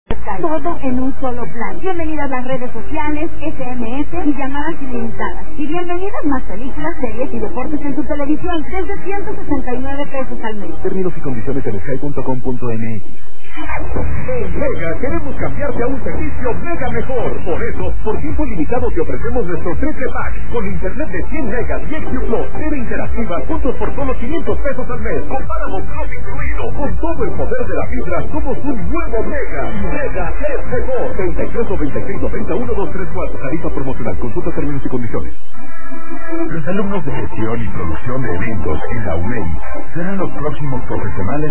Todo en un solo plan. Bienvenidas las redes sociales, SMS y llamadas ilimitadas. Y bienvenidas más películas, series y deportes en tu televisión desde 169 pesos al mes. Términos y condiciones en sky.com.mx. En Mega queremos cambiarte a un servicio Mega mejor. Por eso, por tiempo limitado te ofrecemos nuestro triple pack con internet de 100 megas y XQ Plus, TV interactiva, juntos por solo 500 pesos al mes. Compáramos Plus incluido. Con todo el poder de la fibra, somos un nuevo Mega. Mega es mejor. 33 96 91 234. Tarifa promocional. Consulta términos y condiciones. Los alumnos de gestión y producción de eventos en la UNED serán los próximos profesionales